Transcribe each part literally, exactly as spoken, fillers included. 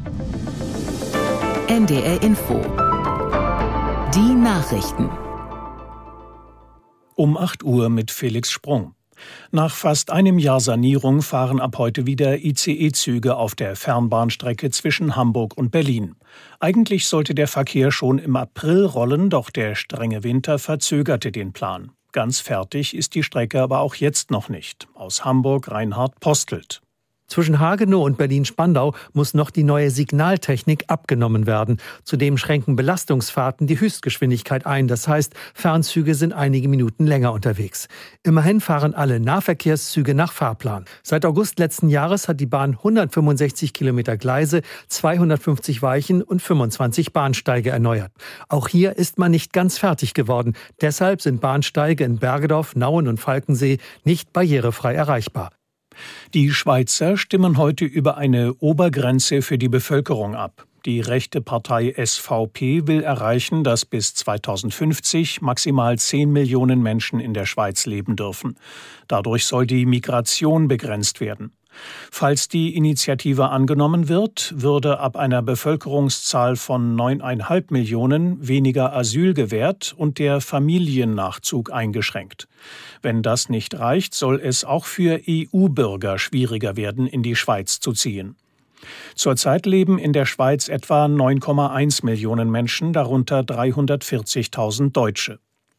N D R Info. Die Nachrichten. Um acht Uhr mit Felix Sprung. Nach fast einem Jahr Sanierung fahren ab heute wieder I C E-Züge auf der Fernbahnstrecke zwischen Hamburg und Berlin. Eigentlich sollte der Verkehr schon im April rollen, doch der strenge Winter verzögerte den Plan. Ganz fertig ist die Strecke aber auch jetzt noch nicht. Aus Hamburg Reinhard Postelt. Zwischen Hagenow und Berlin-Spandau muss noch die neue Signaltechnik abgenommen werden. Zudem schränken Belastungsfahrten die Höchstgeschwindigkeit ein. Das heißt, Fernzüge sind einige Minuten länger unterwegs. Immerhin fahren alle Nahverkehrszüge nach Fahrplan. Seit August letzten Jahres hat die Bahn hundertfünfundsechzig Kilometer Gleise, zweihundertfünfzig Weichen und fünfundzwanzig Bahnsteige erneuert. Auch hier ist man nicht ganz fertig geworden. Deshalb sind Bahnsteige in Bergedorf, Nauen und Falkensee nicht barrierefrei erreichbar. Die Schweizer stimmen heute über eine Obergrenze für die Bevölkerung ab. Die rechte Partei S V P will erreichen, dass bis zweitausendfünfzig maximal zehn Millionen Menschen in der Schweiz leben dürfen. Dadurch soll die Migration begrenzt werden. Falls die Initiative angenommen wird, würde ab einer Bevölkerungszahl von neuneinhalb Millionen weniger Asyl gewährt und der Familiennachzug eingeschränkt. Wenn das nicht reicht, soll es auch für E U-Bürger schwieriger werden, in die Schweiz zu ziehen. Zurzeit leben in der Schweiz etwa neun Komma eins Millionen Menschen, darunter dreihundertvierzigtausend Deutsche.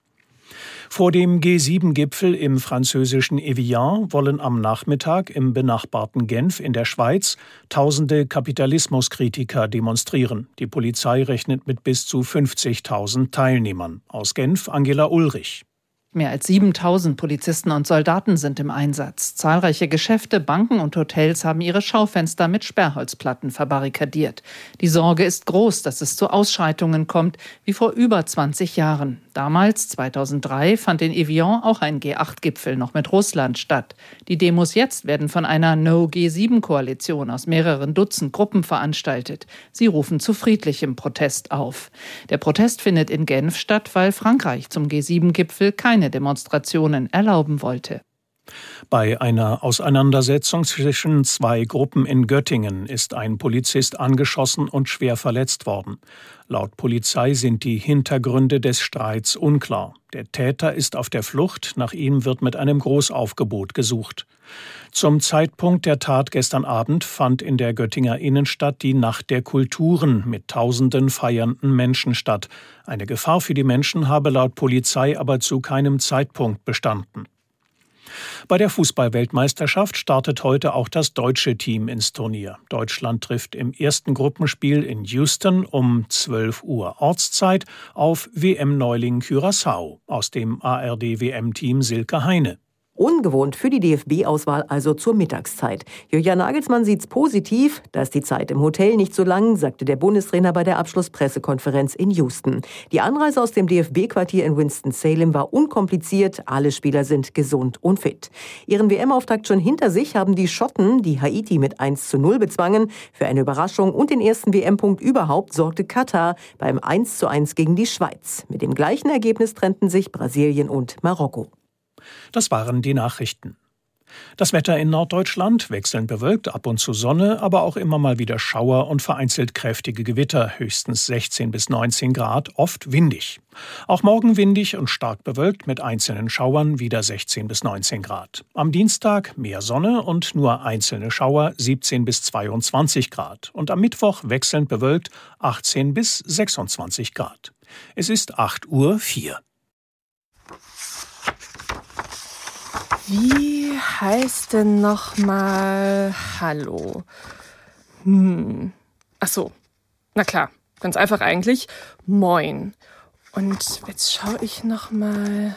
Vor dem G sieben Gipfel im französischen Evian wollen am Nachmittag im benachbarten Genf in der Schweiz tausende Kapitalismuskritiker demonstrieren. Die Polizei rechnet mit bis zu fünfzigtausend Teilnehmern. Aus Genf Angela Ulrich. Mehr als siebentausend Polizisten und Soldaten sind im Einsatz. Zahlreiche Geschäfte, Banken und Hotels haben ihre Schaufenster mit Sperrholzplatten verbarrikadiert. Die Sorge ist groß, dass es zu Ausschreitungen kommt, wie vor über zwanzig Jahren. Damals, zweitausenddrei, fand in Evian auch ein G acht Gipfel noch mit Russland statt. Die Demos jetzt werden von einer No-G sieben Koalition aus mehreren Dutzend Gruppen veranstaltet. Sie rufen zu friedlichem Protest auf. Der Protest findet in Genf statt, weil Frankreich zum G sieben Gipfel keine Demonstrationen erlauben wollte. Bei einer Auseinandersetzung zwischen zwei Gruppen in Göttingen ist ein Polizist angeschossen und schwer verletzt worden. Laut Polizei sind die Hintergründe des Streits unklar. Der Täter ist auf der Flucht, nach ihm wird mit einem Großaufgebot gesucht. Zum Zeitpunkt der Tat gestern Abend fand in der Göttinger Innenstadt die Nacht der Kulturen mit tausenden feiernden Menschen statt. Eine Gefahr für die Menschen habe laut Polizei aber zu keinem Zeitpunkt bestanden. Bei der Fußball-Weltmeisterschaft startet heute auch das deutsche Team ins Turnier. Deutschland trifft im ersten Gruppenspiel in Houston um zwölf Uhr Ortszeit auf W M-Neuling Curaçao aus dem A R D-W M-Team Silke Heine. Ungewohnt für die D F B-Auswahl also zur Mittagszeit. Julian Nagelsmann sieht's positiv. Da ist die Zeit im Hotel nicht so lang, sagte der Bundestrainer bei der Abschlusspressekonferenz in Houston. Die Anreise aus dem D F B-Quartier in Winston-Salem war unkompliziert. Alle Spieler sind gesund und fit. Ihren W M-Auftakt schon hinter sich haben die Schotten, die Haiti mit eins zu null bezwangen. Für eine Überraschung und den ersten W M-Punkt überhaupt sorgte Katar beim eins zu eins gegen die Schweiz. Mit dem gleichen Ergebnis trennten sich Brasilien und Marokko. Das waren die Nachrichten. Das Wetter in Norddeutschland wechselnd bewölkt, ab und zu Sonne, aber auch immer mal wieder Schauer und vereinzelt kräftige Gewitter, höchstens sechzehn bis neunzehn Grad, oft windig. Auch morgen windig und stark bewölkt mit einzelnen Schauern, wieder sechzehn bis neunzehn Grad. Am Dienstag mehr Sonne und nur einzelne Schauer, siebzehn bis zweiundzwanzig Grad. Und am Mittwoch wechselnd bewölkt, achtzehn bis sechsundzwanzig Grad. Es ist acht Uhr vier. Wie heißt denn nochmal Hallo? Hm. Ach so. Na klar, ganz einfach eigentlich. Moin. Und jetzt schaue ich nochmal.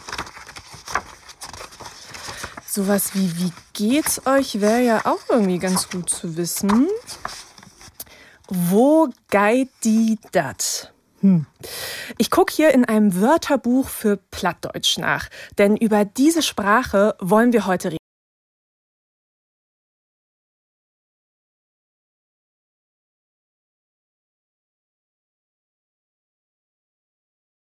Sowas wie, wie geht's euch, wäre ja auch irgendwie ganz gut zu wissen. Wo geit die dat? Hm. Ich gucke hier in einem Wörterbuch für Plattdeutsch nach, denn über diese Sprache wollen wir heute reden.